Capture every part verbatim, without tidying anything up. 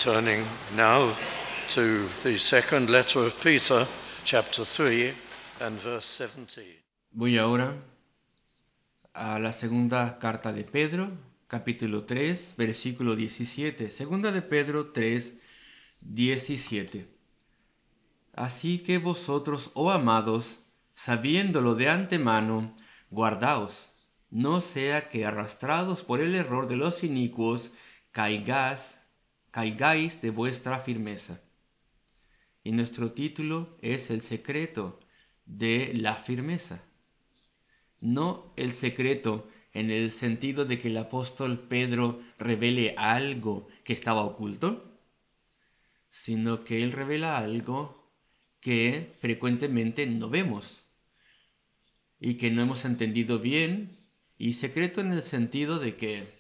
Turning now to the second letter of Peter, chapter three and verse seventeen. Voy ahora a la segunda carta de Pedro, capítulo tres, versículo diecisiete. Segunda de Pedro tres, diecisiete. Así que vosotros, oh amados, sabiéndolo de antemano, guardaos, no sea que arrastrados por el error de los inicuos, caigáis, caigáis de vuestra firmeza. Y nuestro título es El secreto de la firmeza. No el secreto en el sentido de que el apóstol Pedro revele algo que estaba oculto, sino que él revela algo que frecuentemente no vemos y que no hemos entendido bien, y secreto en el sentido de que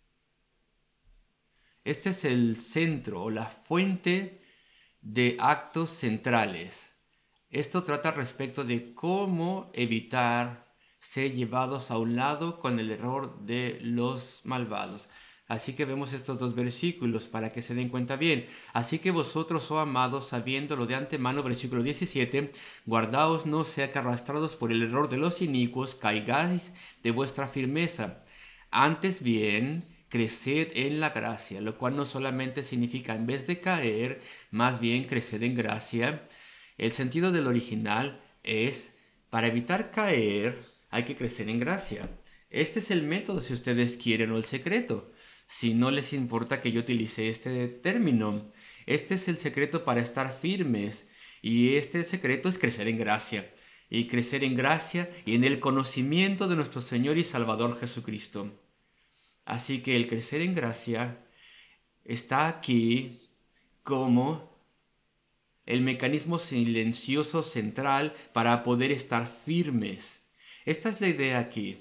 este es el centro o la fuente de actos centrales. Esto trata respecto de cómo evitar ser llevados a un lado con el error de los malvados. Así que vemos estos dos versículos para que se den cuenta bien. Así que vosotros, oh amados, sabiéndolo de antemano, versículo diecisiete, guardaos no sea que arrastrados por el error de los inicuos, caigáis de vuestra firmeza. Antes bien, creced en la gracia, lo cual no solamente significa en vez de caer, más bien creced en gracia. El sentido del original es, para evitar caer, hay que crecer en gracia. Este es el método si ustedes quieren, o el secreto. Si no les importa que yo utilice este término, este es el secreto para estar firmes, y este secreto es crecer en gracia, y crecer en gracia y en el conocimiento de nuestro Señor y Salvador Jesucristo. Así que el crecer en gracia está aquí como el mecanismo silencioso central para poder estar firmes. Esta es la idea aquí.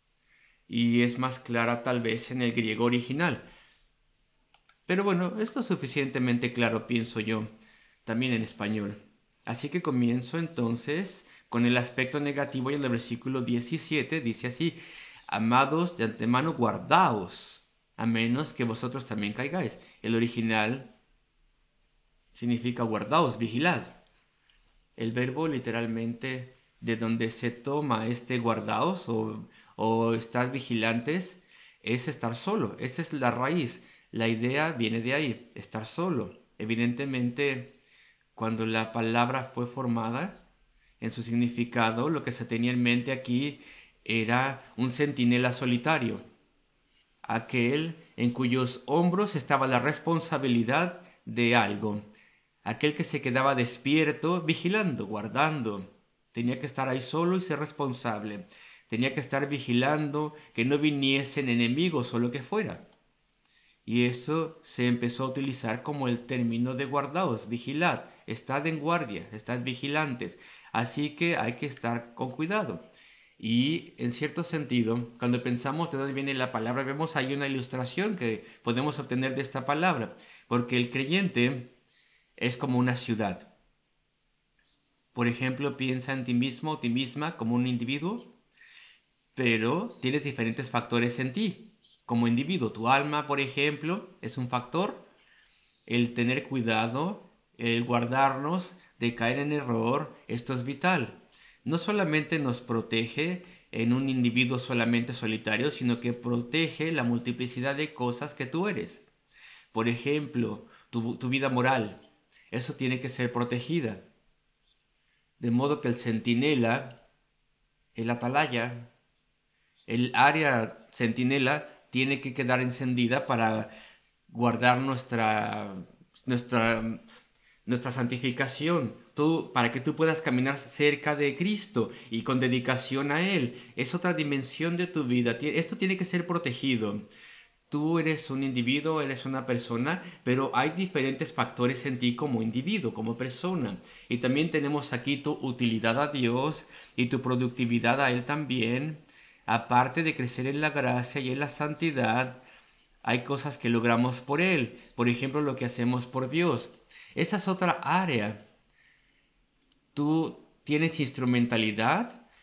Y es más clara tal vez en el griego original. Pero bueno, es lo suficientemente claro, pienso yo, también en español. Así que comienzo entonces con el aspecto negativo, y en el versículo diecisiete dice así: amados, de antemano guardaos, a menos que vosotros también caigáis. El original significa guardaos, vigilad. El verbo literalmente de donde se toma este guardaos o, o estar vigilantes es estar solo. Esa es la raíz. La idea viene de ahí, estar solo. Evidentemente, cuando la palabra fue formada, en su significado, lo que se tenía en mente aquí era un centinela solitario, aquel en cuyos hombros estaba la responsabilidad de algo, aquel que se quedaba despierto, vigilando, guardando. Tenía que estar ahí solo y ser responsable. Tenía que estar vigilando que no viniesen enemigos o lo que fuera. Y eso se empezó a utilizar como el término de guardaos, vigilad, estad en guardia, estad vigilantes. Así que hay que estar con cuidado. Y en cierto sentido, cuando pensamos de dónde viene la palabra, vemos ahí una ilustración que podemos obtener de esta palabra. Porque el creyente es como una ciudad. Por ejemplo, piensa en ti mismo o ti misma como un individuo, pero tienes diferentes factores en ti. Como individuo, tu alma, por ejemplo, es un factor. El tener cuidado, el guardarnos de caer en error, esto es vital. No solamente nos protege en un individuo solamente solitario, sino que protege la multiplicidad de cosas que tú eres. Por ejemplo, tu, tu vida moral, eso tiene que ser protegida. De modo que el centinela, el atalaya, el área centinela tiene que quedar encendida para guardar nuestra, nuestra, nuestra santificación, tú, para que tú puedas caminar cerca de Cristo y con dedicación a Él. Es otra dimensión de tu vida. Esto tiene que ser protegido. Tú eres un individuo, eres una persona, pero hay diferentes factores en ti como individuo, como persona. Y también tenemos aquí tu utilidad a Dios y tu productividad a Él también. Aparte de crecer en la gracia y en la santidad, hay cosas que logramos por Él. Por ejemplo, lo que hacemos por Dios. Esa es otra área. Tú tienes instrumentalidad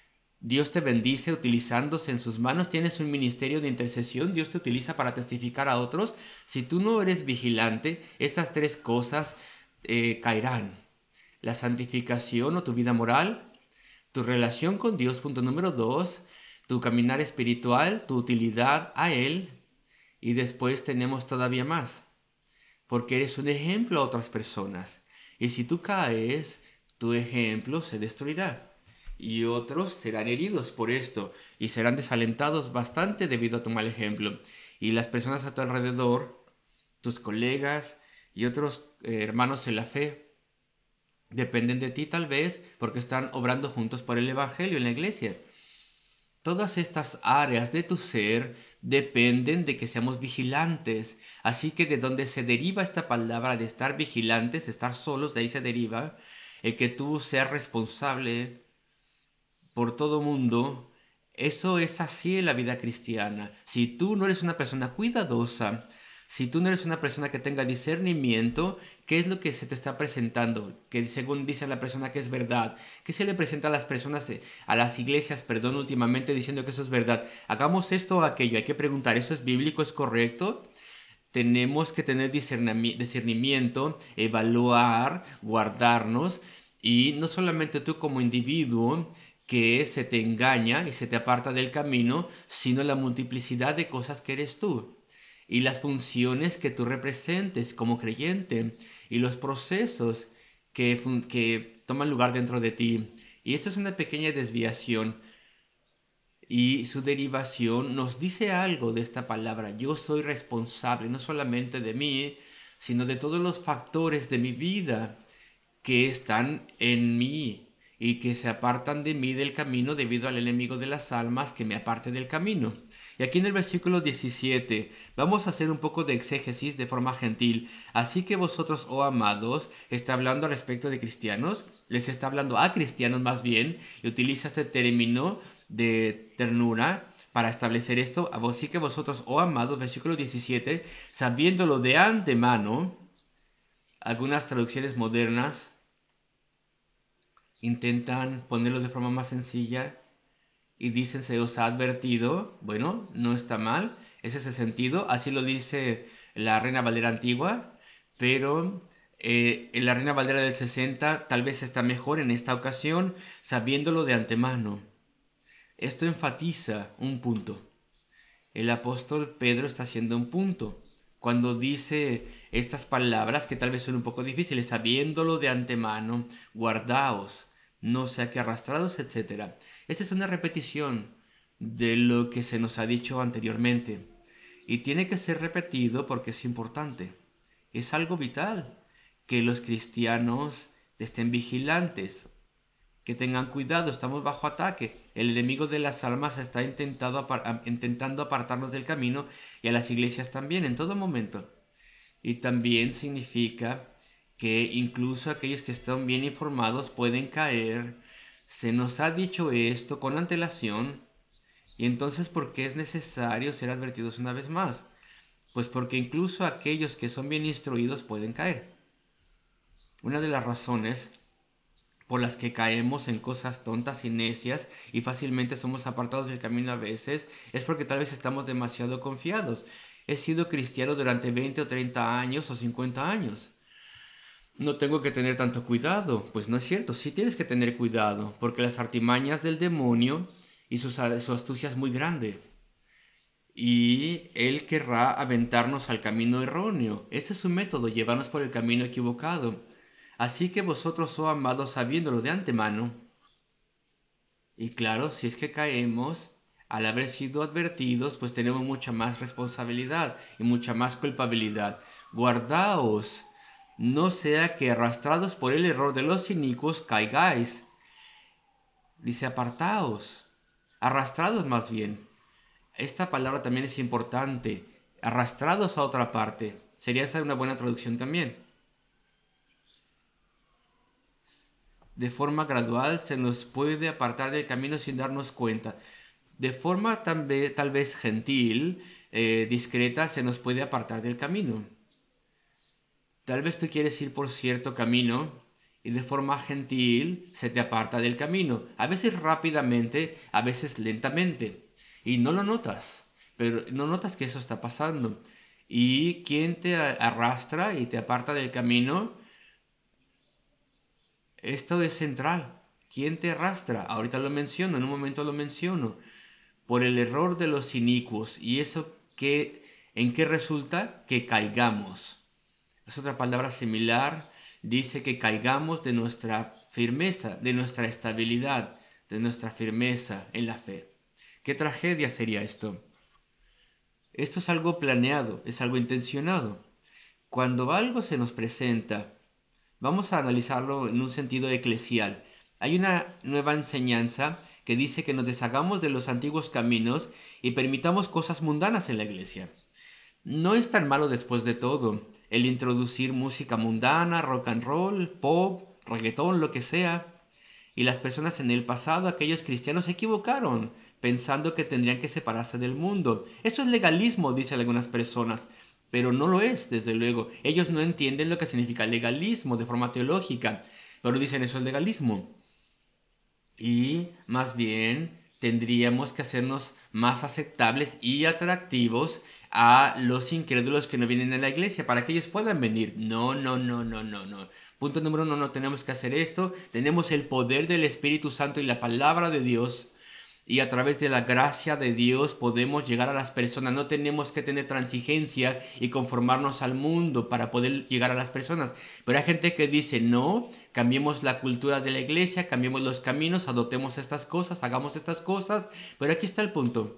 Dios te bendice utilizándose en sus manos, tienes un ministerio de intercesión, Dios te utiliza para testificar a otros. Si tú no eres vigilante, estas tres cosas eh, caerán. La santificación o tu vida moral, tu relación con Dios, punto número dos, tu caminar espiritual, tu utilidad a Él, y después tenemos todavía más, porque eres un ejemplo a otras personas. Y si tú caes, tu ejemplo se destruirá. Y otros serán heridos por esto y serán desalentados bastante debido a tu mal ejemplo. Y las personas a tu alrededor, tus colegas y otros eh, hermanos en la fe, dependen de ti tal vez porque están obrando juntos por el Evangelio en la iglesia. Todas estas áreas de tu ser dependen de que seamos vigilantes. Así que de donde se deriva esta palabra de estar vigilantes, estar solos, de ahí se deriva el que tú seas responsable por todo mundo. Eso es así en la vida cristiana. Si tú no eres una persona cuidadosa, si tú no eres una persona que tenga discernimiento, ¿qué es lo que se te está presentando? Que según dice la persona que es verdad. ¿Qué se le presenta a las personas, a las iglesias, perdón, últimamente diciendo que eso es verdad? Hagamos esto o aquello. Hay que preguntar, ¿eso es bíblico? ¿Es correcto? Tenemos que tener discernimiento, evaluar, guardarnos. Y no solamente tú como individuo que se te engaña y se te aparta del camino, sino la multiplicidad de cosas que eres tú y las funciones que tú representes como creyente y los procesos que, que toman lugar dentro de ti. Y esta es una pequeña desviación y su derivación nos dice algo de esta palabra. Yo soy responsable no solamente de mí, sino de todos los factores de mi vida que están en mí y que se apartan de mí del camino debido al enemigo de las almas que me aparte del camino. Y aquí en el versículo diecisiete vamos a hacer un poco de exégesis de forma gentil. Así que vosotros, oh amados, está hablando al respecto de cristianos, les está hablando a cristianos más bien, y utiliza este término de ternura para establecer esto. Así que vosotros, oh amados, versículo diecisiete, sabiéndolo de antemano, algunas traducciones modernas intentan ponerlo de forma más sencilla y dicen se os ha advertido. Bueno, no está mal, es ese sentido, así lo dice la Reina Valera antigua, pero eh, en la Reina Valera del sesenta tal vez está mejor en esta ocasión, sabiéndolo de antemano. Esto enfatiza un punto. El apóstol Pedro está haciendo un punto cuando dice estas palabras que tal vez son un poco difíciles, sabiéndolo de antemano, guardaos, no sea que arrastrados, etcétera. Esta es una repetición de lo que se nos ha dicho anteriormente y tiene que ser repetido porque es importante. Es algo vital que los cristianos estén vigilantes, que tengan cuidado, estamos bajo ataque. El enemigo de las almas está intentando, apar intentando apartarnos del camino y a las iglesias también, en todo momento. Y también significa que incluso aquellos que están bien informados pueden caer. Se nos ha dicho esto con antelación. Y entonces, ¿por qué es necesario ser advertidos una vez más? Pues porque incluso aquellos que son bien instruidos pueden caer. Una de las razones por las que caemos en cosas tontas y necias y fácilmente somos apartados del camino a veces, es porque tal vez estamos demasiado confiados. He sido cristiano durante veinte o treinta años o cincuenta años. No tengo que tener tanto cuidado. Pues no es cierto, sí tienes que tener cuidado, porque las artimañas del demonio y su, su astucia es muy grande. Y él querrá aventarnos al camino erróneo. Ese es su método, llevarnos por el camino equivocado. Así que vosotros, oh amados, sabiéndolo de antemano, y claro, si es que caemos, al haber sido advertidos, pues tenemos mucha más responsabilidad y mucha más culpabilidad. Guardaos, no sea que arrastrados por el error de los inicuos caigáis. Dice apartaos, arrastrados más bien. Esta palabra también es importante, arrastrados a otra parte. Sería esa una buena traducción también. De forma gradual se nos puede apartar del camino sin darnos cuenta. De forma tal vez, tal vez gentil, eh, discreta, se nos puede apartar del camino. Tal vez tú quieres ir por cierto camino y de forma gentil se te aparta del camino, a veces rápidamente, a veces lentamente, y no lo notas, pero no notas que eso está pasando. Y quien te arrastra y te aparta del camino, esto es central. ¿Quién te arrastra? Ahorita lo menciono, en un momento lo menciono. Por el error de los inicuos. ¿Y eso qué, en qué resulta? Que caigamos. Es otra palabra similar. Dice que caigamos de nuestra firmeza, de nuestra estabilidad, de nuestra firmeza en la fe. ¿Qué tragedia sería esto? Esto es algo planeado, es algo intencionado. Cuando algo se nos presenta, vamos a analizarlo en un sentido eclesial. Hay una nueva enseñanza que dice que nos deshagamos de los antiguos caminos y permitamos cosas mundanas en la iglesia. No es tan malo después de todo el introducir música mundana, rock and roll, pop, reggaetón, lo que sea. Y las personas en el pasado, aquellos cristianos, se equivocaron pensando que tendrían que separarse del mundo. Eso es legalismo, dicen algunas personas, pero no lo es, desde luego. Ellos no entienden lo que significa legalismo de forma teológica, pero dicen eso es legalismo. Y más bien tendríamos que hacernos más aceptables y atractivos a los incrédulos que no vienen a la iglesia para que ellos puedan venir. No, no, no, no, no, no. Punto número uno, no tenemos que hacer esto. Tenemos el poder del Espíritu Santo y la palabra de Dios. Y a través de la gracia de Dios podemos llegar a las personas. No tenemos que tener transigencia y conformarnos al mundo para poder llegar a las personas. Pero hay gente que dice, no, cambiemos la cultura de la iglesia, cambiemos los caminos, adoptemos estas cosas, hagamos estas cosas. Pero aquí está el punto.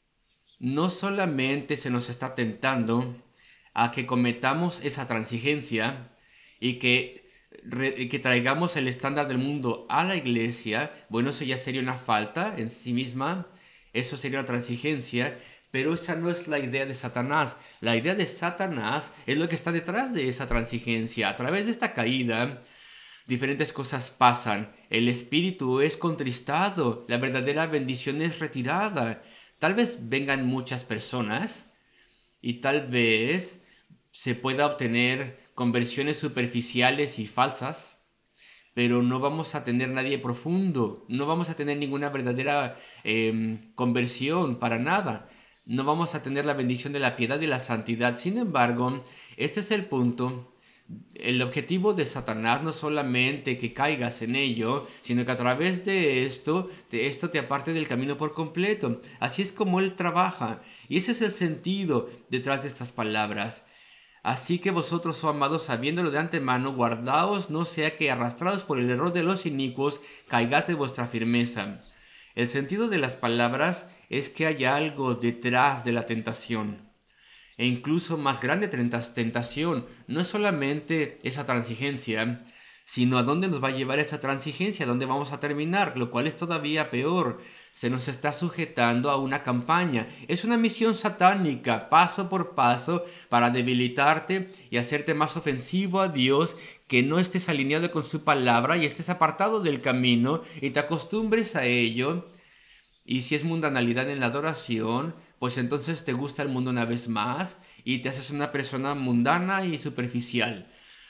No solamente se nos está tentando a que cometamos esa transigencia y que que traigamos el estándar del mundo a la iglesia. Bueno, eso ya sería una falta en sí misma, eso sería una transigencia, pero esa no es la idea de Satanás. La idea de Satanás es lo que está detrás de esa transigencia. A través de esta caída, diferentes cosas pasan. El espíritu es contristado, la verdadera bendición es retirada. Tal vez vengan muchas personas y tal vez se pueda obtener conversiones superficiales y falsas, pero no vamos a tener nadie profundo, no vamos a tener ninguna verdadera eh, conversión para nada, no vamos a tener la bendición de la piedad y la santidad. Sin embargo, este es el punto. El objetivo de Satanás no es solamente que caigas en ello, sino que a través de esto, de esto te aparte del camino por completo. Así es como él trabaja, y ese es el sentido detrás de estas palabras. Así que vosotros, oh amados, sabiéndolo de antemano, guardaos, no sea que arrastrados por el error de los inicuos, caigáis de vuestra firmeza. El sentido de las palabras es que hay algo detrás de la tentación. E incluso más grande tentación, no es solamente esa transigencia, sino a dónde nos va a llevar esa transigencia, a dónde vamos a terminar, lo cual es todavía peor. Se nos está sujetando a una campaña. Es una misión satánica, paso por paso, para debilitarte y hacerte más ofensivo a Dios, que no estés alineado con su palabra y estés apartado del camino y te acostumbres a ello. Y si es mundanalidad en la adoración, pues entonces te gusta el mundo una vez más y te haces una persona mundana y superficial.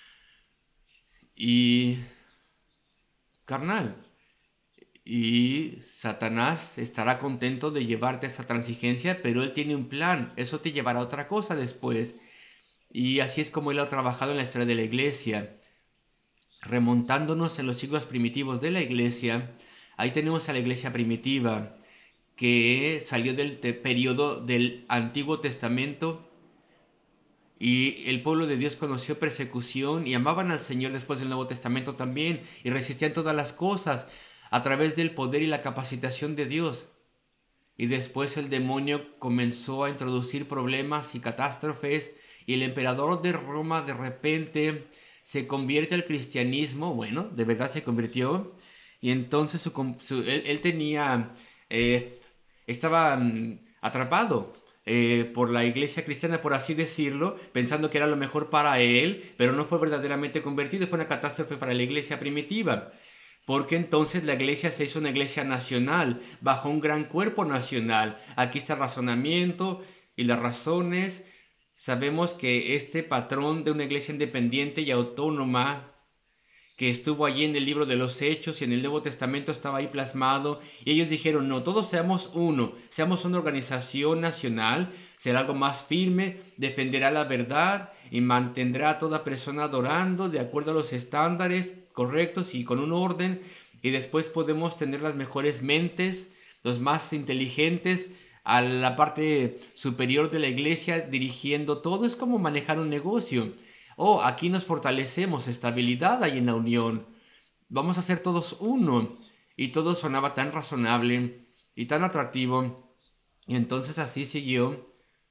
Y carnal. Y Satanás estará contento de llevarte a esa transigencia, pero él tiene un plan. Eso te llevará a otra cosa después. Y así es como él ha trabajado en la historia de la iglesia. Remontándonos en los siglos primitivos de la iglesia, ahí tenemos a la iglesia primitiva, que salió del periodo del Antiguo Testamento. Y el pueblo de Dios conoció persecución y amaban al Señor después del Nuevo Testamento también. Y resistían todas las cosas a través del poder y la capacitación de Dios. Y después el demonio comenzó a introducir problemas y catástrofes, y el emperador de Roma de repente se convierte al cristianismo. Bueno, de verdad se convirtió, y entonces su, su, él, él tenía, eh, estaba um, atrapado eh, por la iglesia cristiana, por así decirlo, pensando que era lo mejor para él, pero no fue verdaderamente convertido. Fue una catástrofe para la iglesia primitiva. Porque entonces la iglesia se hizo una iglesia nacional, bajo un gran cuerpo nacional. Aquí está el razonamiento y las razones. Sabemos que este patrón de una iglesia independiente y autónoma que estuvo allí en el libro de los Hechos y en el Nuevo Testamento estaba ahí plasmado, y ellos dijeron, no, todos seamos uno, seamos una organización nacional, será algo más firme, defenderá la verdad y mantendrá a toda persona adorando de acuerdo a los estándares correctos y con un orden, y después podemos tener las mejores mentes, los más inteligentes, a la parte superior de la iglesia dirigiendo todo. Es como manejar un negocio. Oh, aquí nos fortalecemos, estabilidad hay en la unión. Vamos a ser todos uno. Y todo sonaba tan razonable y tan atractivo. Y entonces así siguió.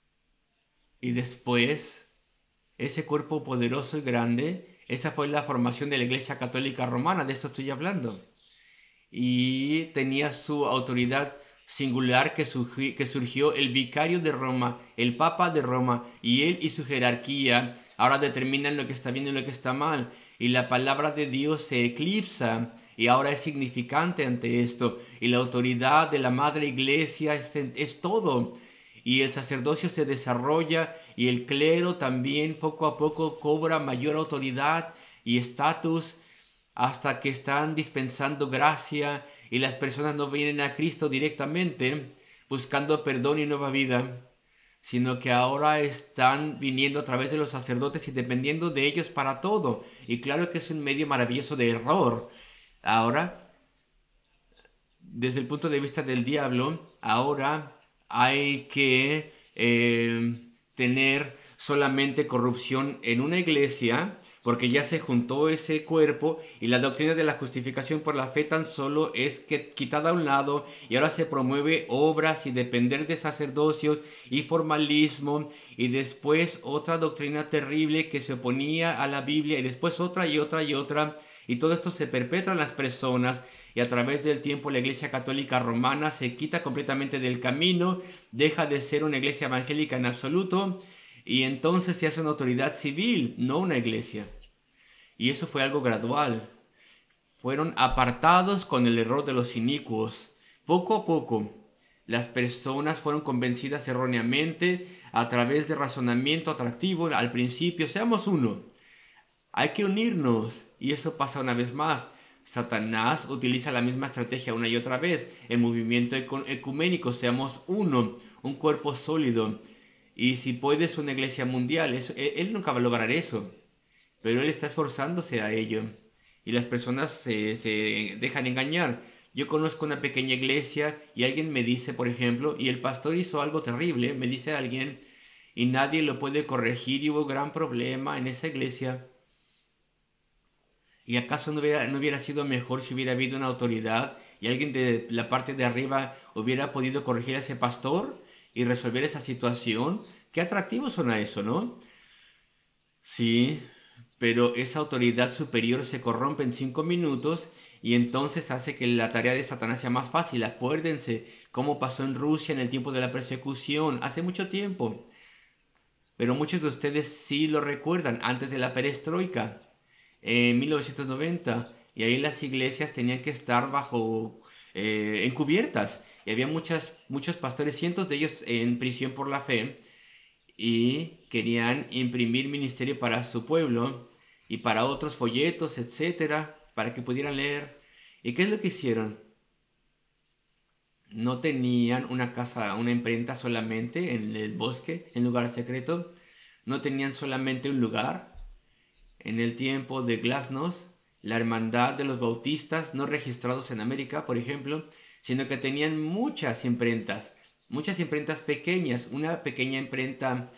Y después, ese cuerpo poderoso y grande, esa fue la formación de la Iglesia Católica Romana, de eso estoy hablando. Y tenía su autoridad singular que, surgi, que surgió el vicario de Roma, el papa de Roma, y él y su jerarquía ahora determinan lo que está bien y lo que está mal, y la palabra de Dios se eclipsa y ahora es significante ante esto, y la autoridad de la madre iglesia es, es todo, y el sacerdocio se desarrolla y el clero también poco a poco cobra mayor autoridad y estatus, hasta que están dispensando gracia y las personas no vienen a Cristo directamente buscando perdón y nueva vida, sino que ahora están viniendo a través de los sacerdotes y dependiendo de ellos para todo. Y claro que es un medio maravilloso de error. Ahora, desde el punto de vista del diablo, ahora hay que eh, tener solamente corrupción en una iglesia, porque ya se juntó ese cuerpo y la doctrina de la justificación por la fe tan solo es que quitada a un lado y ahora se promueve obras y depender de sacerdocios y formalismo, y después otra doctrina terrible que se oponía a la Biblia y después otra y otra y otra, y todo esto se perpetra en las personas y a través del tiempo la Iglesia Católica Romana se quita completamente del camino, deja de ser una iglesia evangélica en absoluto. Y entonces se hace una autoridad civil, no una iglesia. Y eso fue algo gradual. Fueron apartados con el error de los inicuos. Poco a poco, las personas fueron convencidas erróneamente a través de razonamiento atractivo al principio. Seamos uno. Hay que unirnos. Y eso pasa una vez más. Satanás utiliza la misma estrategia una y otra vez. El movimiento ecuménico, seamos uno, un cuerpo sólido. Y si puedes una iglesia mundial, eso, él, él nunca va a lograr eso, pero él está esforzándose a ello. Y las personas se, se dejan engañar. Yo conozco una pequeña iglesia y alguien me dice, por ejemplo, y el pastor hizo algo terrible, me dice alguien, y nadie lo puede corregir y hubo gran problema en esa iglesia. ¿Y acaso no hubiera, no hubiera sido mejor si hubiera habido una autoridad y alguien de la parte de arriba hubiera podido corregir a ese pastor y resolver esa situación? Qué atractivo suena eso, ¿no? Sí, pero esa autoridad superior se corrompe en cinco minutos y entonces hace que la tarea de Satanás sea más fácil. Acuérdense cómo pasó en Rusia en el tiempo de la persecución, hace mucho tiempo. Pero muchos de ustedes sí lo recuerdan, antes de la perestroika, en mil novecientos noventa, y ahí las iglesias tenían que estar bajo eh, encubiertas. Y había muchas, muchos pastores, cientos de ellos en prisión por la fe, y querían imprimir ministerio para su pueblo y para otros folletos, etcétera, para que pudieran leer. ¿Y qué es lo que hicieron? No tenían una casa, una imprenta solamente en el bosque, en lugar secreto. No tenían solamente un lugar. En el tiempo de Glasnost, la hermandad de los bautistas no registrados en América, por ejemplo, sino que tenían muchas imprentas, muchas imprentas pequeñas, una pequeña imprenta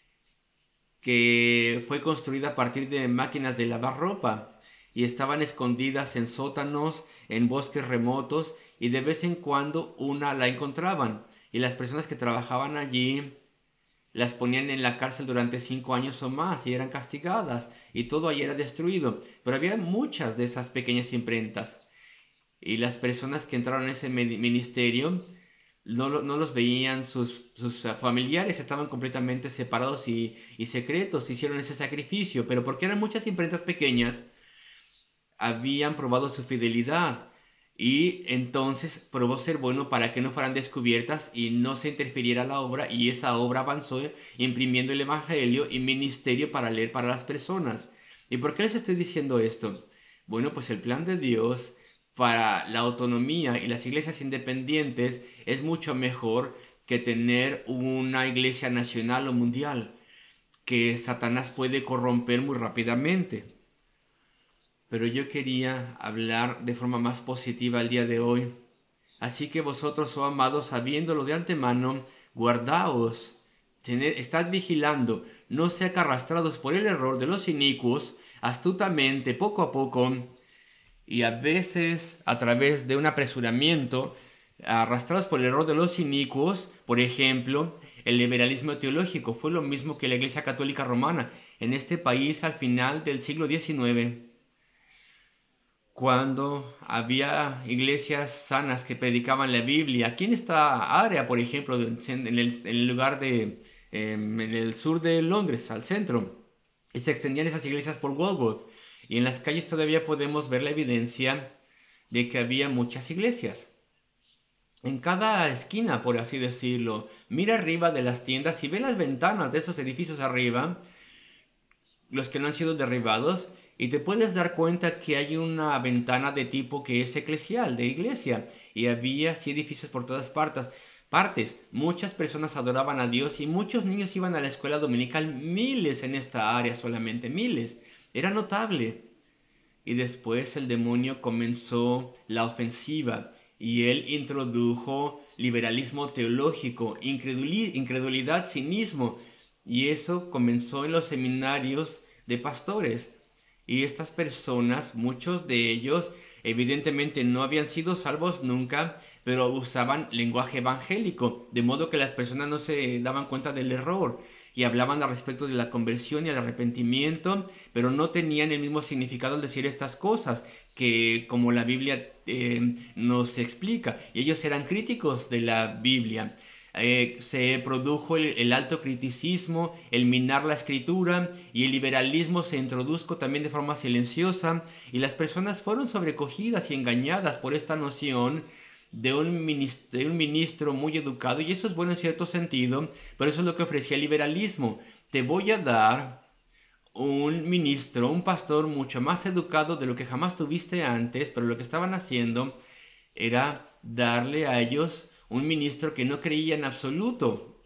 que fue construida a partir de máquinas de lavar ropa y estaban escondidas en sótanos, en bosques remotos, y de vez en cuando una la encontraban y las personas que trabajaban allí las ponían en la cárcel durante cinco años o más y eran castigadas y todo ahí era destruido. Pero había muchas de esas pequeñas imprentas y las personas que entraron en ese ministerio no, no los veían sus, sus familiares, estaban completamente separados y, y secretos, hicieron ese sacrificio, pero porque eran muchas imprentas pequeñas, habían probado su fidelidad y entonces probó ser bueno para que no fueran descubiertas y no se interfiriera la obra, y esa obra avanzó imprimiendo el evangelio y ministerio para leer para las personas. ¿Y por qué les estoy diciendo esto? Bueno, pues el plan de Dios para la autonomía y las iglesias independientes es mucho mejor que tener una iglesia nacional o mundial, que Satanás puede corromper muy rápidamente. Pero yo quería hablar de forma más positiva el día de hoy. Así que vosotros, oh amados, sabiéndolo de antemano, guardaos, tener, estad vigilando, no sea que arrastrados por el error de los inicuos, astutamente, poco a poco, y a veces a través de un apresuramiento, arrastrados por el error de los inicuos. Por ejemplo, el liberalismo teológico fue lo mismo que la Iglesia Católica Romana en este país al final del siglo diecinueve, cuando había iglesias sanas que predicaban la Biblia. Aquí en esta área, por ejemplo, en el, en el lugar de, eh, en el sur de Londres, al centro, y se extendían esas iglesias por Walworth. Y en las calles todavía podemos ver la evidencia de que había muchas iglesias. En cada esquina, por así decirlo, mira arriba de las tiendas y ve las ventanas de esos edificios arriba, los que no han sido derribados, y te puedes dar cuenta que hay una ventana de tipo que es eclesial, de iglesia, y había así edificios por todas partes. Partes, muchas personas adoraban a Dios y muchos niños iban a la escuela dominical, miles en esta área solamente, miles. Era notable. Y después el demonio comenzó la ofensiva y él introdujo liberalismo teológico, incredulidad, cinismo, y eso comenzó en los seminarios de pastores. Y estas personas, muchos de ellos, evidentemente no habían sido salvos nunca, pero usaban lenguaje evangélico, de modo que las personas no se daban cuenta del error y hablaban al respecto de la conversión y el arrepentimiento, pero no tenían el mismo significado al decir estas cosas, que como la Biblia eh, nos explica. Y ellos eran críticos de la Biblia. Eh, se produjo el, el alto criticismo, el minar la escritura, y el liberalismo se introdujo también de forma silenciosa, y las personas fueron sobrecogidas y engañadas por esta noción de un, ministro, de un ministro muy educado, y eso es bueno en cierto sentido, pero eso es lo que ofrecía el liberalismo. Te voy a dar un ministro, un pastor mucho más educado de lo que jamás tuviste antes, pero lo que estaban haciendo era darle a ellos un ministro que no creía en absoluto.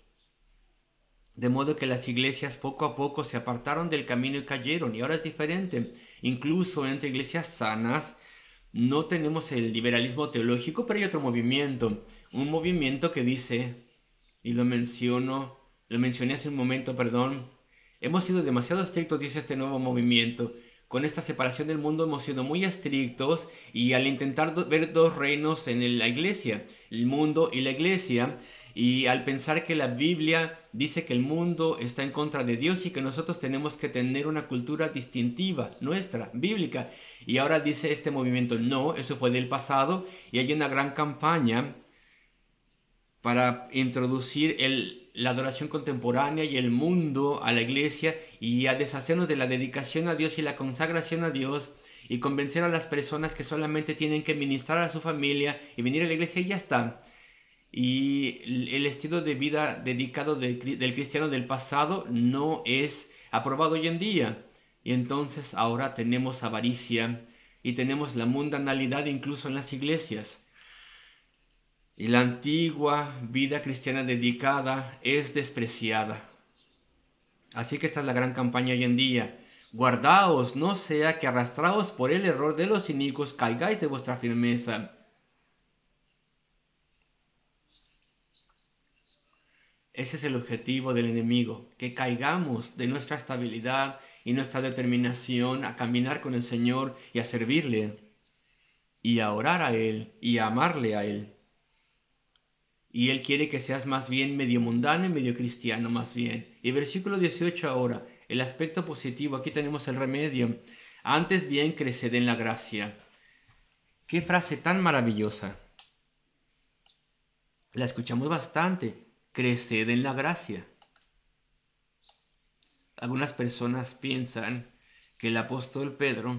De modo que las iglesias poco a poco se apartaron del camino y cayeron, y ahora es diferente. Incluso entre iglesias sanas no tenemos el liberalismo teológico, pero hay otro movimiento, un movimiento que dice, y lo menciono, lo mencioné hace un momento, perdón, hemos sido demasiado estrictos, dice este nuevo movimiento. Con esta separación del mundo hemos sido muy estrictos, y al intentar do- ver dos reinos en la iglesia, el mundo y la iglesia, y al pensar que la Biblia dice que el mundo está en contra de Dios y que nosotros tenemos que tener una cultura distintiva, nuestra, bíblica, y ahora dice este movimiento, no, eso fue del pasado, y hay una gran campaña para introducir el, la adoración contemporánea y el mundo a la iglesia, y a deshacernos de la dedicación a Dios y la consagración a Dios, y convencer a las personas que solamente tienen que ministrar a su familia y venir a la iglesia y ya está. Y el estilo de vida dedicado del, del cristiano del pasado no es aprobado hoy en día. Y entonces ahora tenemos avaricia y tenemos la mundanalidad incluso en las iglesias. Y la antigua vida cristiana dedicada es despreciada. Así que esta es la gran campaña hoy en día. Guardaos, no sea que arrastraos por el error de los inicuos caigáis de vuestra firmeza. Ese es el objetivo del enemigo, que caigamos de nuestra estabilidad y nuestra determinación a caminar con el Señor y a servirle, y a orar a Él, y a amarle a Él. Y Él quiere que seas más bien medio mundano y medio cristiano, más bien. Y versículo dieciocho ahora, el aspecto positivo, aquí tenemos el remedio. Antes bien, creced en la gracia. Qué frase tan maravillosa. La escuchamos bastante. Creced en la gracia. Algunas personas piensan que el apóstol Pedro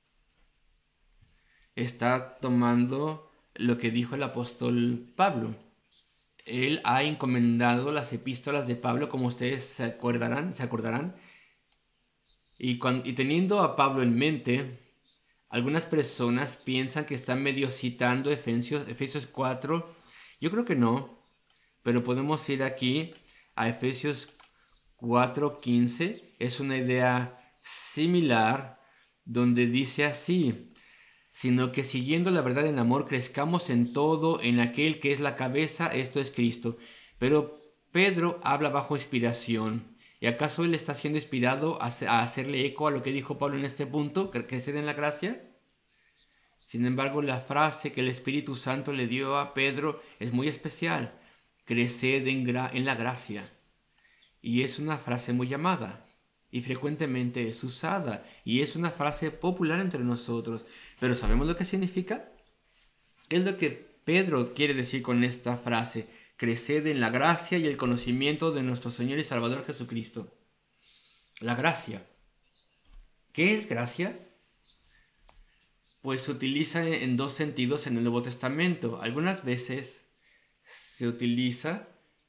está tomando lo que dijo el apóstol Pablo. Él ha encomendado las epístolas de Pablo, como ustedes se acordarán, se acordarán. Y, cuando, y teniendo a Pablo en mente, Algunas personas piensan que están medio citando Efesios, Efesios cuatro. Yo creo que no, pero podemos ir aquí a Efesios cuatro quince. Es una idea similar donde dice así: sino que siguiendo la verdad en amor crezcamos en todo en aquel que es la cabeza, esto es Cristo. Pero Pedro habla bajo inspiración. ¿Y acaso él está siendo inspirado a hacerle eco a lo que dijo Pablo en este punto, crecer en la gracia? Sin embargo, la frase que el Espíritu Santo le dio a Pedro es muy especial: creced en, gra- en la gracia. Y es una frase muy llamada y frecuentemente es usada y es una frase popular entre nosotros. Pero ¿sabemos lo que significa? ¿Qué es lo que Pedro quiere decir con esta frase? Creced en la gracia y el conocimiento de nuestro Señor y Salvador Jesucristo. La gracia. ¿Qué es gracia? Pues se utiliza en dos sentidos en el Nuevo Testamento. Algunas veces se utiliza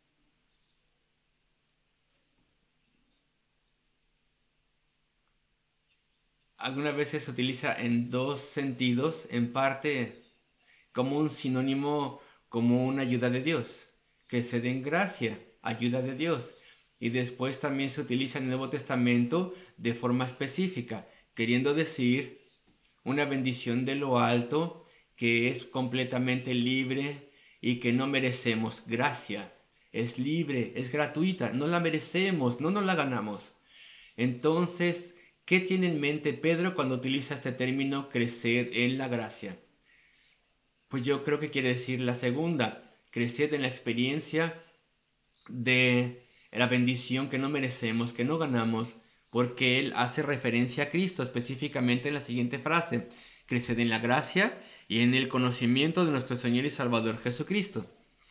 algunas veces se utiliza en dos sentidos, en parte como un sinónimo, como una ayuda de Dios, que se den gracia, ayuda de Dios. Y después también se utiliza en el Nuevo Testamento de forma específica, queriendo decir una bendición de lo alto que es completamente libre y que no merecemos. Gracia es libre, es gratuita, no la merecemos, no nos la ganamos. Entonces, ¿qué tiene en mente Pedro cuando utiliza este término crecer en la gracia? Pues yo creo que quiere decir la segunda, crecer en la experiencia de la bendición que no merecemos, que no ganamos, porque él hace referencia a Cristo específicamente en la siguiente frase: crecer en la gracia y en el conocimiento de nuestro Señor y Salvador Jesucristo.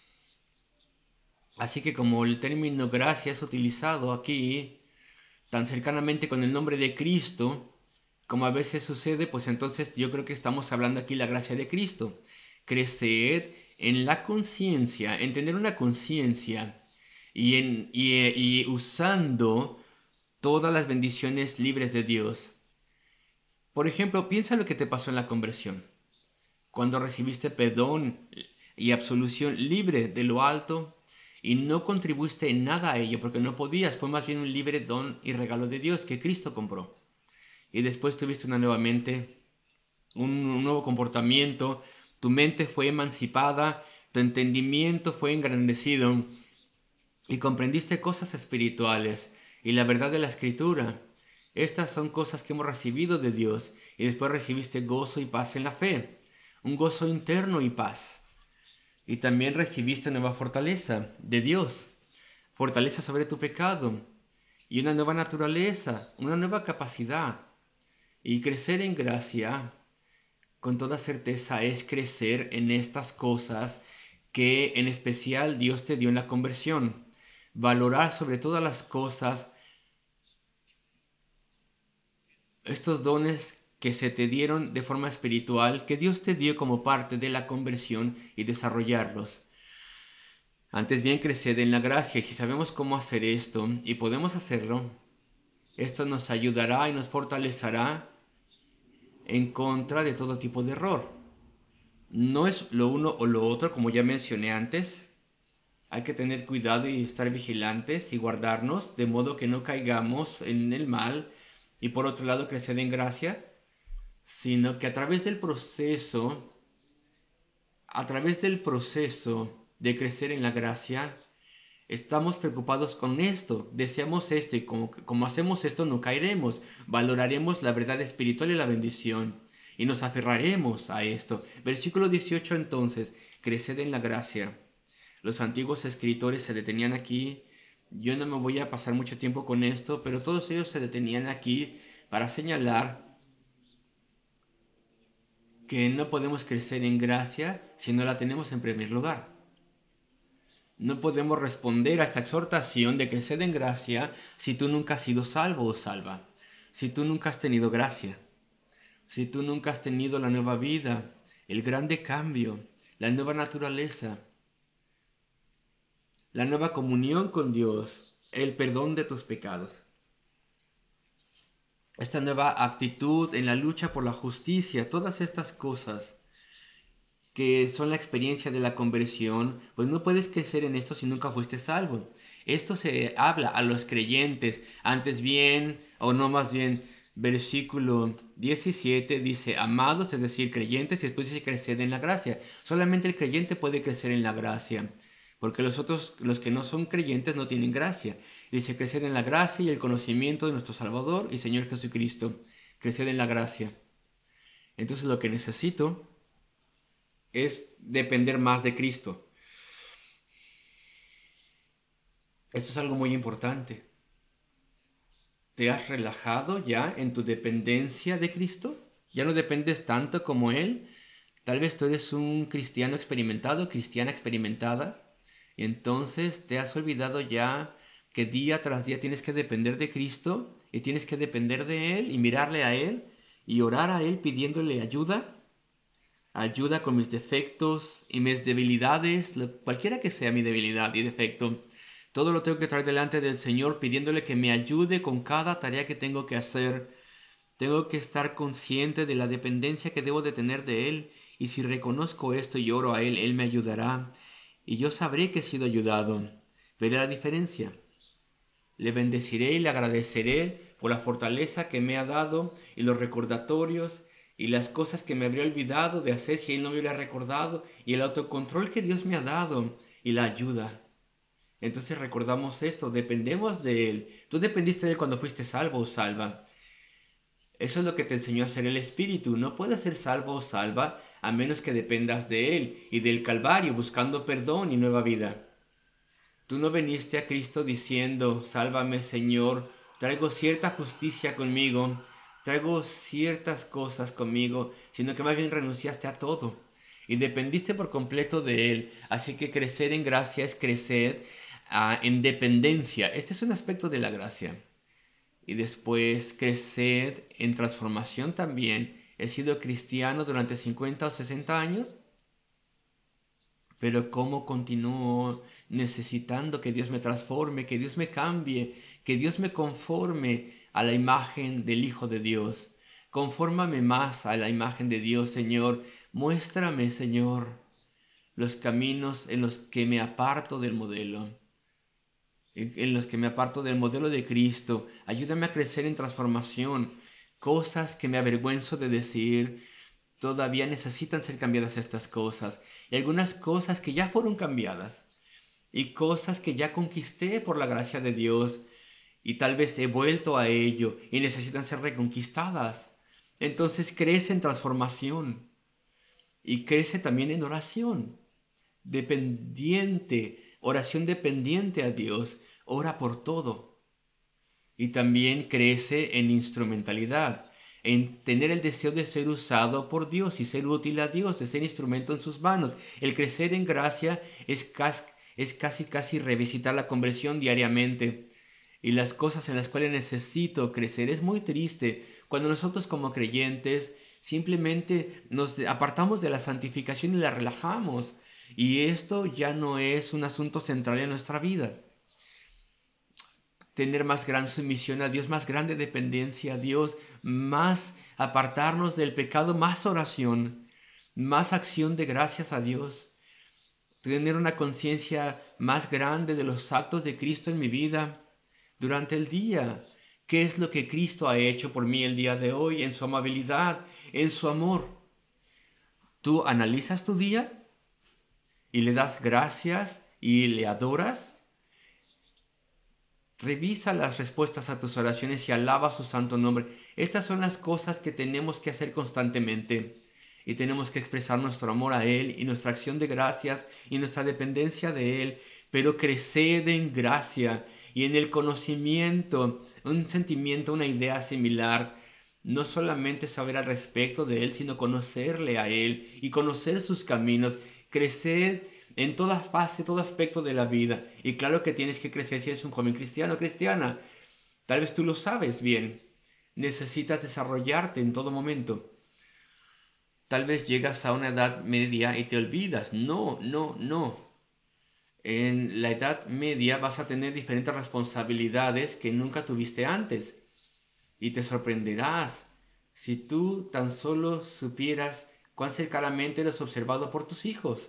Así que como el término gracia es utilizado aquí tan cercanamente con el nombre de Cristo, como a veces sucede, pues entonces yo creo que estamos hablando aquí la gracia de Cristo. Crecer en la conciencia, en tener una conciencia y, en, y, y usando todas las bendiciones libres de Dios. Por ejemplo, piensa lo que te pasó en la conversión. Cuando recibiste perdón y absolución libre de lo alto y no contribuiste en nada a ello porque no podías, fue más bien un libre don y regalo de Dios que Cristo compró. Y después tuviste una nueva mente, un, un nuevo comportamiento, tu mente fue emancipada, tu entendimiento fue engrandecido y comprendiste cosas espirituales y la verdad de la Escritura. Estas son cosas que hemos recibido de Dios y después recibiste gozo y paz en la fe, un gozo interno y paz. Y también recibiste nueva fortaleza de Dios, fortaleza sobre tu pecado y una nueva naturaleza, una nueva capacidad. Y crecer en gracia, con toda certeza, es crecer en estas cosas que en especial Dios te dio en la conversión. Valorar sobre todas las cosas estos dones que se te dieron de forma espiritual, que Dios te dio como parte de la conversión, y desarrollarlos. Antes bien, creced en la gracia, y si sabemos cómo hacer esto, y podemos hacerlo, esto nos ayudará y nos fortalecerá en contra de todo tipo de error. No es lo uno o lo otro, como ya mencioné antes. Hay que tener cuidado y estar vigilantes y guardarnos, de modo que no caigamos en el mal, y por otro lado crecer en gracia, sino que a través del proceso, a través del proceso de crecer en la gracia, estamos preocupados con esto, deseamos esto, y como, como hacemos esto no caeremos, valoraremos la verdad espiritual y la bendición, y nos aferraremos a esto. Versículo dieciocho entonces, creced en la gracia. Los antiguos escritores se detenían aquí. Yo no me voy a pasar mucho tiempo con esto, pero todos ellos se detenían aquí para señalar que no podemos crecer en gracia si no la tenemos en primer lugar. No podemos responder a esta exhortación de crecer en gracia si tú nunca has sido salvo o salva, si tú nunca has tenido gracia, si tú nunca has tenido la nueva vida, el grande cambio, la nueva naturaleza, la nueva comunión con Dios, el perdón de tus pecados. esta nueva actitud en la lucha por la justicia, todas estas cosas que son la experiencia de la conversión, pues no puedes crecer en esto si nunca fuiste salvo. Esto se habla a los creyentes, antes bien, o no más bien, versículo diecisiete dice, amados, es decir, creyentes, y después dice, creced en la gracia. Solamente el creyente puede crecer en la gracia, porque los otros, los que no son creyentes, no tienen gracia. Dice, creced en la gracia y el conocimiento de nuestro Salvador y Señor Jesucristo. Creced en la gracia. Entonces lo que necesito es depender más de Cristo. Esto es algo muy importante. ¿Te has relajado ya en tu dependencia de Cristo? ¿Ya no dependes tanto como Él? Tal vez tú eres un cristiano experimentado, cristiana experimentada, y entonces te has olvidado ya que día tras día tienes que depender de Cristo y tienes que depender de Él y mirarle a Él y orar a Él pidiéndole ayuda. Ayuda con mis defectos y mis debilidades, cualquiera que sea mi debilidad y defecto. Todo lo tengo que traer delante del Señor pidiéndole que me ayude con cada tarea que tengo que hacer. Tengo que estar consciente de la dependencia que debo de tener de Él. Y si reconozco esto y oro a Él, Él me ayudará. Y yo sabré que he sido ayudado. Veré la diferencia. Le bendeciré y le agradeceré por la fortaleza que me ha dado y los recordatorios y las cosas que me habría olvidado de hacer si Él no me hubiera recordado y el autocontrol que Dios me ha dado y la ayuda. Entonces recordamos esto, dependemos de Él. Tú dependiste de Él cuando fuiste salvo o salva. Eso es lo que te enseñó a hacer el Espíritu. No puedes ser salvo o salva a menos que dependas de Él y del Calvario buscando perdón y nueva vida. Tú no viniste a Cristo diciendo, sálvame Señor, traigo cierta justicia conmigo, traigo ciertas cosas conmigo, sino que más bien renunciaste a todo y dependiste por completo de Él. Así que crecer en gracia es crecer uh, en dependencia. Este es un aspecto de la gracia. Y después crecer en transformación también. He sido cristiano durante cincuenta o sesenta años, pero ¿cómo continúo necesitando que Dios me transforme, que Dios me cambie, que Dios me conforme a la imagen del Hijo de Dios? Confórmame más a la imagen de Dios, Señor. Muéstrame, Señor, los caminos en los que me aparto del modelo, en los que me aparto del modelo de Cristo. Ayúdame a crecer en transformación. Cosas que me avergüenzo de decir, todavía necesitan ser cambiadas estas cosas. Y algunas cosas que ya fueron cambiadas. Y cosas que ya conquisté por la gracia de Dios. Y tal vez he vuelto a ello y necesitan ser reconquistadas. Entonces crece en transformación. Y crece también en oración. Dependiente. Oración dependiente a Dios. Ora por todo. Y también crece en instrumentalidad, en tener el deseo de ser usado por Dios y ser útil a Dios, de ser instrumento en sus manos. El crecer en gracia es casi, es casi, casi revisitar la conversión diariamente y las cosas en las cuales necesito crecer. Es muy triste cuando nosotros como creyentes simplemente nos apartamos de la santificación y la relajamos. Y esto ya no es un asunto central en nuestra vida. Tener más gran sumisión a Dios, más grande dependencia a Dios, más apartarnos del pecado, más oración, más acción de gracias a Dios. Tener una conciencia más grande de los actos de Cristo en mi vida durante el día. ¿Qué es lo que Cristo ha hecho por mí el día de hoy en su amabilidad, en su amor? ¿Tú analizas tu día y le das gracias y le adoras? Revisa las respuestas a tus oraciones y alaba su santo nombre. Estas son las cosas que tenemos que hacer constantemente. Y tenemos que expresar nuestro amor a Él y nuestra acción de gracias y nuestra dependencia de Él. Pero creced en gracia y en el conocimiento, un sentimiento, una idea similar. No solamente saber al respecto de Él, sino conocerle a Él y conocer sus caminos. Creced en toda fase, todo aspecto de la vida. Y claro que tienes que crecer si eres un joven cristiano o cristiana. Tal vez tú lo sabes bien. Necesitas desarrollarte en todo momento. Tal vez llegas a una edad media y te olvidas. No, no, no. En la edad media vas a tener diferentes responsabilidades que nunca tuviste antes. y te sorprenderás si tú tan solo supieras cuán cercanamente eres observado por tus hijos.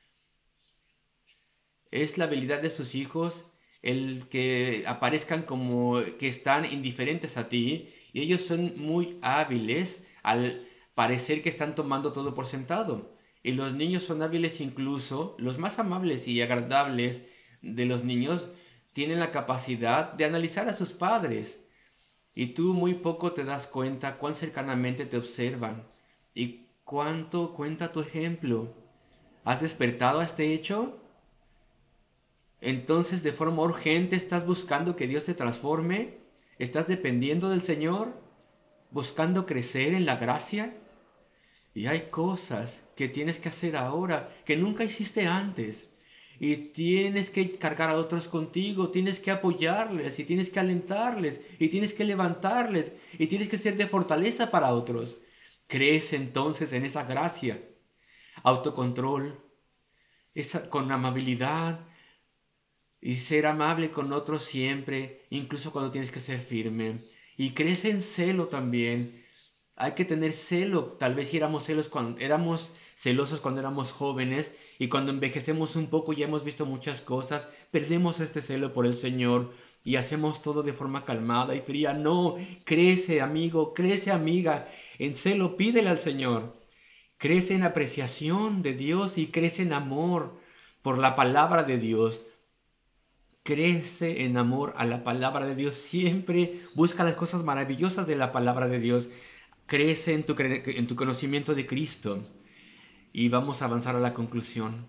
Es la habilidad de sus hijos el que aparezcan como que están indiferentes a ti, y ellos son muy hábiles al parecer que están tomando todo por sentado. Y los niños son hábiles, incluso los más amables y agradables de los niños tienen la capacidad de analizar a sus padres. Y tú muy poco te das cuenta cuán cercanamente te observan y cuánto cuenta tu ejemplo. ¿Has despertado a este hecho? Entonces, de forma urgente, ¿estás buscando que Dios te transforme? ¿Estás dependiendo del Señor? ¿Buscando crecer en la gracia? Y hay cosas que tienes que hacer ahora que nunca hiciste antes. Y tienes que cargar a otros contigo, tienes que apoyarles, y tienes que alentarles, y tienes que levantarles, y tienes que ser de fortaleza para otros. Crees entonces en esa gracia, autocontrol, esa, con amabilidad, y ser amable con otros siempre, incluso cuando tienes que ser firme. Y crece en celo también. Hay que tener celo. Tal vez si éramos, celos cuando, éramos celosos cuando éramos jóvenes, y cuando envejecemos un poco y ya hemos visto muchas cosas, perdemos este celo por el Señor y hacemos todo de forma calmada y fría. No, crece, amigo, crece, amiga. En celo pídele al Señor. Crece en apreciación de Dios y crece en amor por la palabra de Dios. Crece en amor a la palabra de Dios. Siempre busca las cosas maravillosas de la palabra de Dios. Crece en tu, en tu conocimiento de Cristo. Y vamos a avanzar a la conclusión.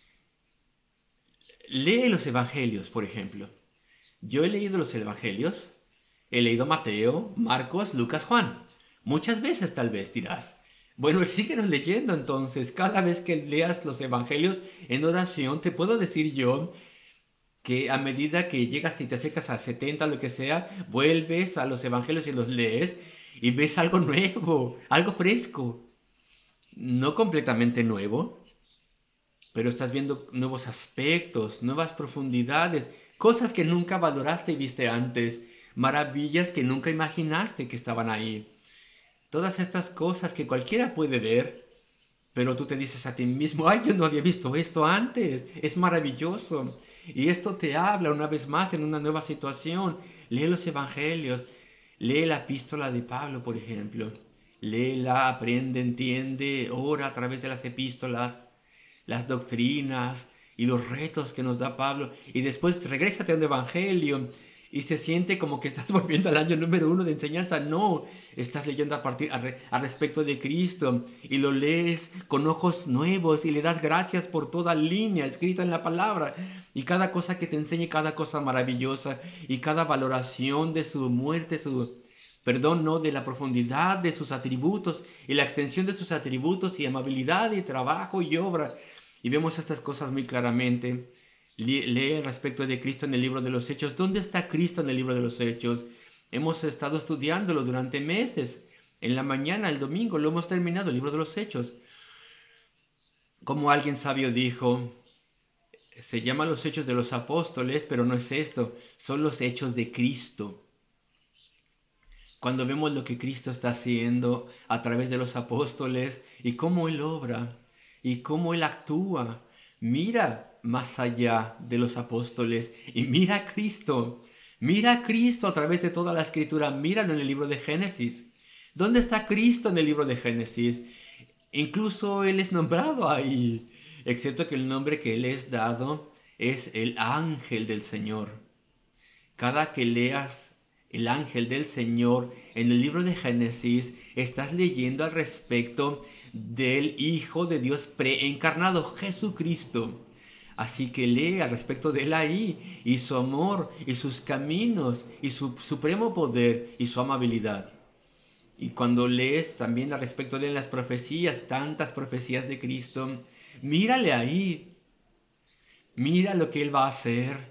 Lee los evangelios, por ejemplo. Yo he leído los evangelios. He leído Mateo, Marcos, Lucas, Juan. Muchas veces tal vez dirás. Bueno, síguenos leyendo entonces. Cada vez que leas los evangelios en oración, te puedo decir yo que a medida que llegas y te acercas a setenta, lo que sea, vuelves a los evangelios y los lees y ves algo nuevo, algo fresco. No completamente nuevo, pero estás viendo nuevos aspectos, nuevas profundidades, cosas que nunca valoraste y viste antes, maravillas que nunca imaginaste que estaban ahí. Todas estas cosas que cualquiera puede ver, pero tú te dices a ti mismo, ay, yo no había visto esto antes, es maravilloso. Y esto te habla una vez más en una nueva situación. Lee los evangelios, lee la epístola de Pablo, por ejemplo. Léela, aprende, entiende, ora a través de las epístolas, las doctrinas y los retos que nos da Pablo. Y después regrésate a un evangelio y se siente como que estás volviendo al año número uno de enseñanza. No, estás leyendo a partir a, re, a respecto de Cristo y lo lees con ojos nuevos y le das gracias por toda línea escrita en la palabra y cada cosa que te enseñe, cada cosa maravillosa y cada valoración de su muerte, su perdón, no, de la profundidad de sus atributos y la extensión de sus atributos y amabilidad y trabajo y obra. Y vemos estas cosas muy claramente. Lee respecto de Cristo en el libro de los Hechos. ¿Dónde está Cristo en el libro de los Hechos? Hemos estado estudiándolo durante meses. En la mañana, el domingo, lo hemos terminado, el libro de los Hechos. Como alguien sabio dijo, se llama los Hechos de los Apóstoles, pero no es esto, son los Hechos de Cristo. Cuando vemos lo que Cristo está haciendo a través de los apóstoles y cómo Él obra y cómo Él actúa, mira más allá de los apóstoles y mira a Cristo. Mira a Cristo a través de toda la Escritura. Míralo en el libro de Génesis. ¿Dónde está Cristo en el libro de Génesis? Incluso Él es nombrado ahí, excepto que el nombre que Él es dado es el ángel del Señor. Cada que leas el ángel del Señor en el libro de Génesis, estás leyendo al respecto del Hijo de Dios preencarnado, Jesucristo. Así que lee al respecto de Él ahí, y su amor, y sus caminos, y su supremo poder, y su amabilidad. Y cuando lees también al respecto de Él en las profecías, tantas profecías de Cristo, mírale ahí. Mira lo que Él va a hacer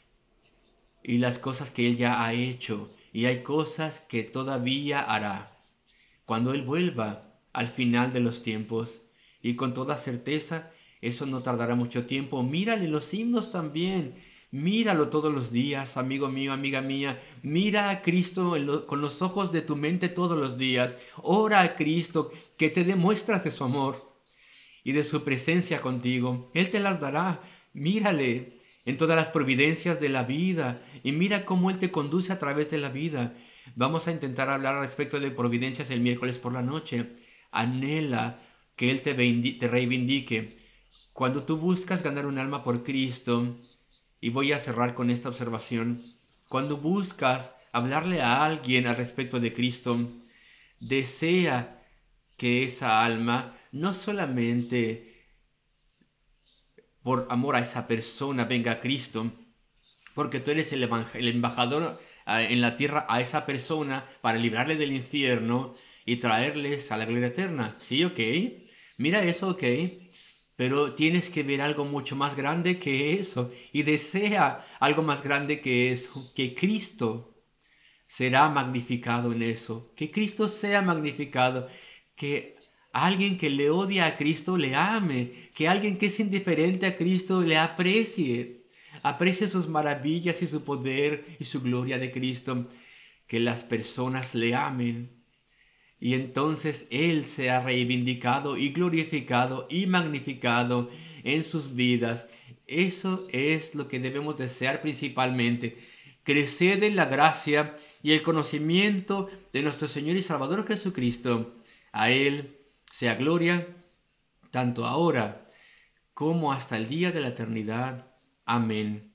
y las cosas que Él ya ha hecho. Y hay cosas que todavía hará cuando Él vuelva al final de los tiempos. Y con toda certeza, eso no tardará mucho tiempo. Mírale los himnos también. Míralo todos los días, amigo mío, amiga mía. Mira a Cristo en lo- con los ojos de tu mente todos los días. Ora a Cristo, que te dé muestras de su amor y de su presencia contigo. Él te las dará. Mírale en todas las providencias de la vida y mira cómo Él te conduce a través de la vida. Vamos a intentar hablar respecto de providencias el miércoles por la noche. Anhela que Él te, beindi- te reivindique. Cuando tú buscas ganar un alma por Cristo, y voy a cerrar con esta observación, cuando buscas hablarle a alguien al respecto de Cristo, desea que esa alma no solamente por amor a esa persona venga a Cristo, porque tú eres el, evang- el embajador ah, en la tierra a esa persona para librarle del infierno y traerles a la gloria eterna. Sí, ok. Mira eso, ok. Pero tienes que ver algo mucho más grande que eso. Y desea algo más grande que eso. Que Cristo será magnificado en eso. Que Cristo sea magnificado. Que alguien que le odia a Cristo le ame. Que alguien que es indiferente a Cristo le aprecie. Aprecie sus maravillas y su poder y su gloria de Cristo. Que las personas le amen. Y entonces Él sea reivindicado y glorificado y magnificado en sus vidas. Eso es lo que debemos desear principalmente. Crecer en la gracia y el conocimiento de nuestro Señor y Salvador Jesucristo. A Él sea gloria, tanto ahora como hasta el día de la eternidad. Amén.